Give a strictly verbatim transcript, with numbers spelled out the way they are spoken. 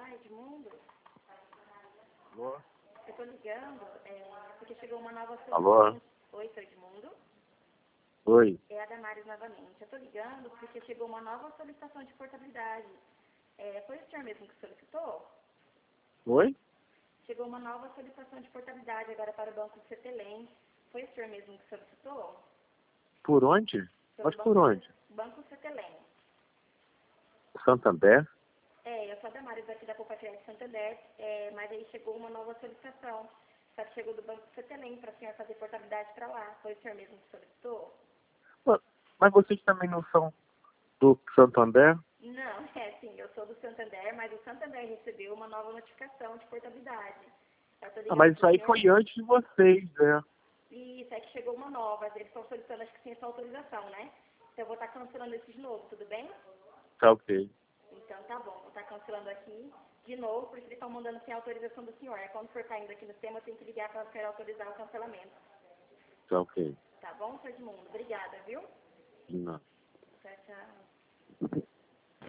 Olá, Edmundo. Alô? Eu tô ligando é, porque chegou uma nova solicitação. Alô? Oi, sou Edmundo. Oi. É a Damares novamente. Eu tô ligando porque chegou uma nova solicitação de portabilidade. É, foi o senhor mesmo que solicitou? Oi? Chegou uma nova solicitação de portabilidade agora para o Banco Cetelem. Foi o senhor mesmo que solicitou? Por onde? Pelo Mas Banco, por onde? Banco Cetelem. Santander? É, eu sou a Damares aqui da Cooperativa de Santander, é, mas aí chegou uma nova solicitação. Só que chegou do Banco Cetelem para o senhor fazer portabilidade para lá. Foi o senhor mesmo que solicitou? Pô, mas vocês também não são do Santander? Não, é sim, eu sou do Santander, mas o Santander recebeu uma nova notificação de portabilidade. Eu tô Ah, ligando mas isso pro aí senhor. foi antes de vocês, né? Isso, é que chegou uma nova. Eles estão solicitando, acho que sem essa autorização, né? Então eu vou estar cancelando esse de novo, tudo bem? Tá ok. Então tá bom, vou estar cancelando aqui de novo, porque eles estão mandando sem autorização do senhor. Aí quando for caindo aqui no sistema, eu tenho que ligar para querer autorizar o cancelamento. Tá ok. Tá bom, senhor Edmundo? Obrigada, viu? Não. Tchau, tchau.